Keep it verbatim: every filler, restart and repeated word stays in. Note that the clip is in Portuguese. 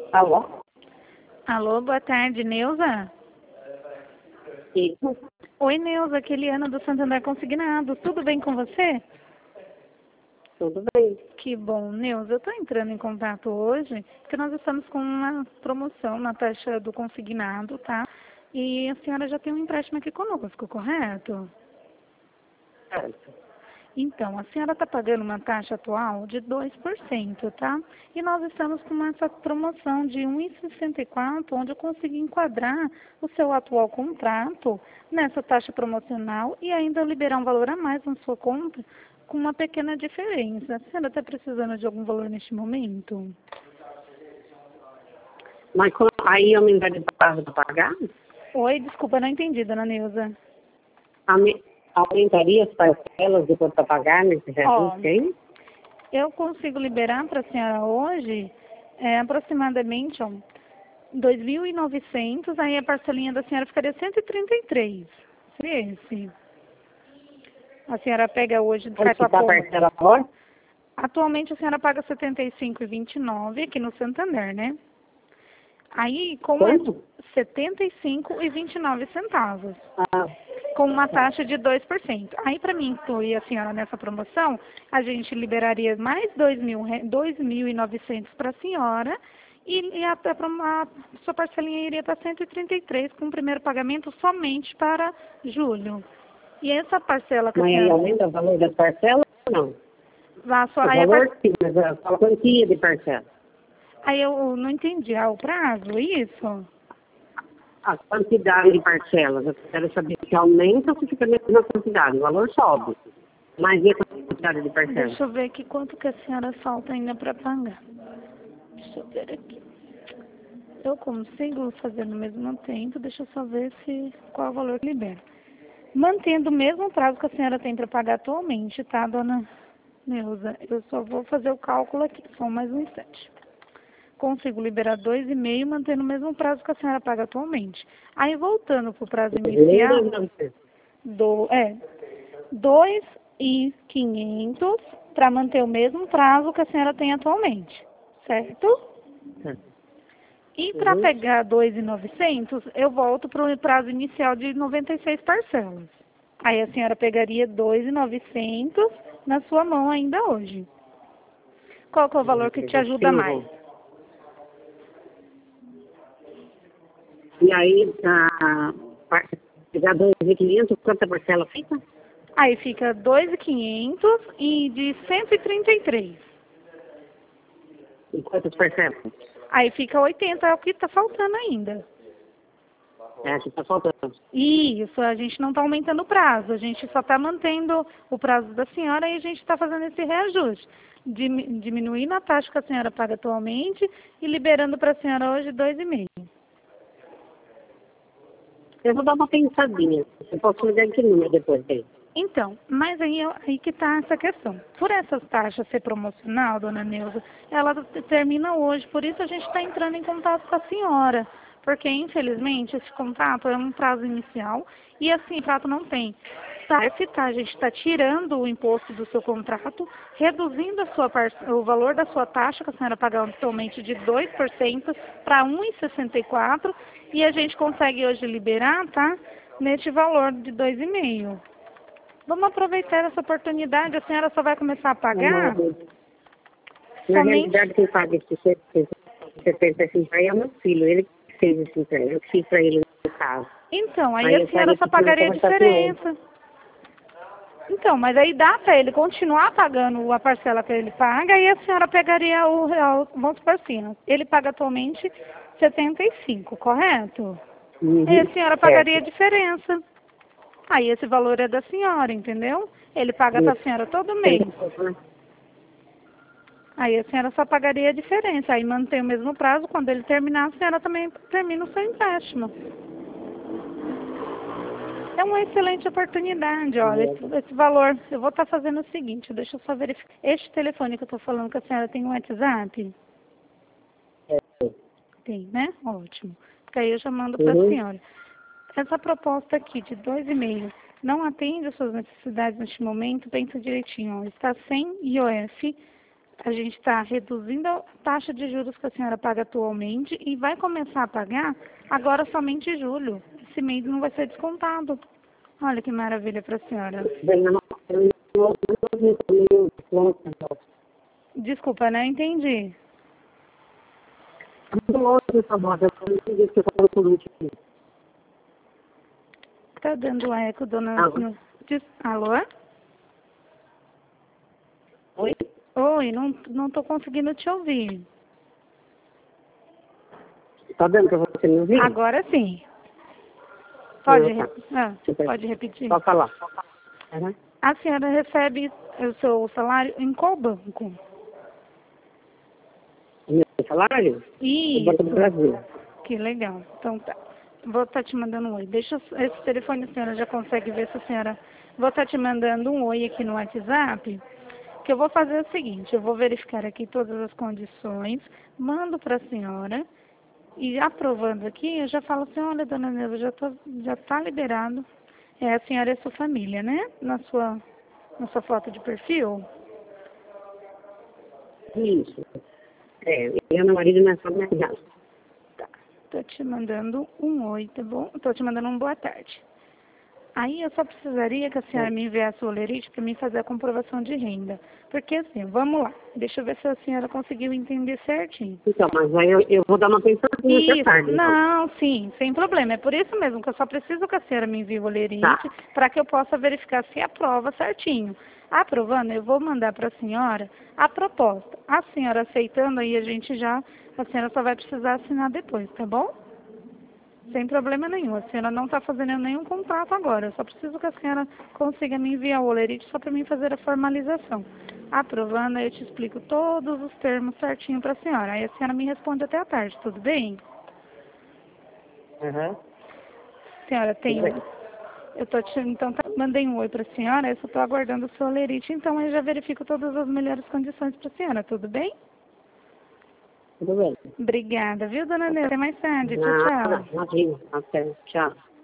Alô? Alô, boa tarde, Neuza? Isso. Oi, Neuza, aqui é Eliana do Santander Consignado. Tudo bem com você? Tudo bem. Que bom, Neuza. Eu estou entrando em contato hoje porque nós estamos com uma promoção na taxa do consignado, tá? E a senhora já tem um empréstimo aqui conosco, correto? Certo. Então, a senhora está pagando uma taxa atual de dois por cento, tá? E nós estamos com essa promoção de um vírgula sessenta e quatro, onde eu consegui enquadrar o seu atual contrato nessa taxa promocional e ainda liberar um valor a mais na sua conta com uma pequena diferença. A senhora está precisando de algum valor neste momento? Mas com- aí eu me de prazo para pagar? Oi, desculpa, não entendi, dona Neuza. Aume- Aumentaria as parcelas depois para pagar nesse Ó, reajuste aí? eu consigo liberar para a senhora hoje é, aproximadamente ó, dois mil e novecentos, aí a parcelinha da senhora ficaria cento e trinta e três. Seria esse. A senhora pega hoje, Quanto sai com que a tá a conta. parcela agora? Atualmente a senhora paga setenta e cinco reais e vinte e nove aqui no Santander, né? Aí, com a Quanto? setenta e cinco reais e vinte e nove centavos. Ah, Com uma taxa de dois por cento. Aí, para mim incluir a senhora nessa promoção, a gente liberaria mais dois mil re- dois mil e novecentos para a senhora e, e a, a, a sua parcelinha iria para cento e trinta e três com o primeiro pagamento somente para julho. E essa parcela que a mas aí senhora... aumenta o valor das parcelas ou não? Vá só, O aí, a par- valor sim, mas a a quantia de parcela. aí eu não entendi. Ah, o prazo, isso? A quantidade de parcelas. Eu quero saber se aumenta ou se fica a mesma quantidade. O valor sobe. Mas e a quantidade de parcelas? Deixa eu ver aqui quanto que a senhora falta ainda para pagar. Deixa eu ver aqui. Eu consigo fazer no mesmo tempo, deixa eu só ver se qual é o valor que libera. Mantendo o mesmo prazo que a senhora tem para pagar atualmente, tá, dona Neuza? Eu só vou fazer o cálculo aqui, só mais um instante. Consigo liberar dois e meio, mantendo o mesmo prazo que a senhora paga atualmente. Aí, voltando para o prazo inicial, do, é, dois mil e quinhentos para manter o mesmo prazo que a senhora tem atualmente, certo? E para Uhum. pegar dois mil e novecentos, eu volto para o prazo inicial de noventa e seis parcelas. Aí a senhora pegaria dois mil e novecentos na sua mão ainda hoje. Qual que é o valor que te ajuda mais? E aí, a, a, pegar dois mil e quinhentos, quanta parcela fica? Aí fica dois mil e quinhentos e de cento e trinta e três. E quantas parcelas? Aí fica oitenta, é o que está faltando ainda. É, aqui está faltando. Isso, a gente não está aumentando o prazo, a gente só está mantendo o prazo da senhora e a gente está fazendo esse reajuste. Dimi- Diminuindo a taxa que a senhora paga atualmente e liberando para a senhora hoje dois vírgula cinco. Eu vou dar uma pensadinha. Eu posso ligar aqui número depois dele. Então, mas aí, é- aí que está essa questão. Por essas taxas ser promocional, dona Neuza, ela t- termina hoje, por isso a gente está entrando em contato com a senhora. Porque, infelizmente, esse contrato é um prazo inicial e assim, o contrato não tem. Tá, esse tá, a gente está tirando o imposto do seu contrato, reduzindo a sua par- o valor da sua taxa, que a senhora paga atualmente de dois por cento para um vírgula sessenta e quatro e a gente consegue hoje liberar, tá? Neste valor de dois vírgula cinco. Vamos aproveitar essa oportunidade, a senhora só vai começar a pagar Na somente... realidade, quem paga esse setenta e cinco aí é o meu filho. Ele que fez esse emprego. Eu fiz para ele no caso. Então, aí Aí a eu senhora falei só que tinha que pagaria a conversar com ele. diferença. Então, mas aí dá para ele continuar pagando a parcela que ele paga e a senhora pegaria o real, vamos por cima. Ele paga atualmente setenta e cinco, correto? Uhum. Aí a senhora pagaria a Certo. diferença. Aí esse valor é da senhora, entendeu? Ele paga para a senhora todo mês. Aí a senhora só pagaria a diferença. Aí mantém o mesmo prazo. Quando ele terminar, a senhora também termina o seu empréstimo. É uma excelente oportunidade, olha, esse, esse valor. Eu vou estar fazendo o seguinte, deixa eu só verificar. Este telefone que eu estou falando com a senhora tem um WhatsApp? Tem, né? Ótimo. Porque aí eu já mando para a Uhum. senhora. Essa proposta aqui de dois e meio não atende às suas necessidades neste momento, pensa direitinho, ó, está sem I O F, A gente está reduzindo a taxa de juros que a senhora paga atualmente e vai começar a pagar agora somente em julho. Esse mês não vai ser descontado. Olha que maravilha para a senhora. Bem, eu não- eu não- eu não- eu não- Desculpa, não entendi. Muito longe dessa voz, eu não entendi o que eu falo por último. Tá dando eco, dona... Alô? no- Diz... Alô? Oi? Oi, não, não tô conseguindo te ouvir. Tá dando para você me ouvir? Agora sim. Pode, Ah, re- ah, Super. pode repetir? Pode falar. Uhum. A senhora recebe o seu salário em qual banco? Meu salário? O Banco do Isso. Brasil. Que legal. Então tá. Vou estar te mandando um oi. Deixa eu- esse telefone a senhora já consegue ver se a senhora... Vou estar te mandando um oi aqui no WhatsApp. Que eu vou fazer o seguinte, eu vou verificar aqui todas as condições, mando para a senhora e aprovando aqui, eu já falo assim, olha, dona Neuza, já tô, já está liberado. É, a senhora e a sua família, né? Na sua, na sua foto de perfil. Isso. É, eu e meu marido nós somos minha Tá. Tô te mandando um oi, tá bom? Tô te mandando um boa tarde. Aí eu só precisaria que a senhora me enviasse o olerite para mim fazer a comprovação de renda. Porque assim, vamos lá. Deixa eu ver se a senhora conseguiu entender certinho. Então, mas aí eu, eu vou dar uma pensadinha até Isso, tarde, então. não, sim, sem problema. É por isso mesmo que eu só preciso que a senhora me envie o olerite Tá. para que eu possa verificar se aprova certinho. Aprovando, eu vou mandar para a senhora a proposta. A senhora aceitando, aí a gente já, a senhora só vai precisar assinar depois, tá bom? Sem problema nenhum. A senhora não está fazendo nenhum contrato agora. Eu só preciso que a senhora consiga me enviar o olerite só para mim fazer a formalização. Aprovando, aí eu te explico todos os termos certinho para a senhora. Aí a senhora me responde até a tarde, tudo bem? Uhum. Senhora, tem... Tudo bem. Eu tô te... Então, tá... mandei um oi para a senhora, eu só estou aguardando o seu olerite. Então, eu já verifico todas as melhores condições para a senhora, tudo bem? Tudo bem. Obrigada, viu, dona Neuza? Até mais tarde. Tchau, Nada, tchau. imagina. Até. Tchau.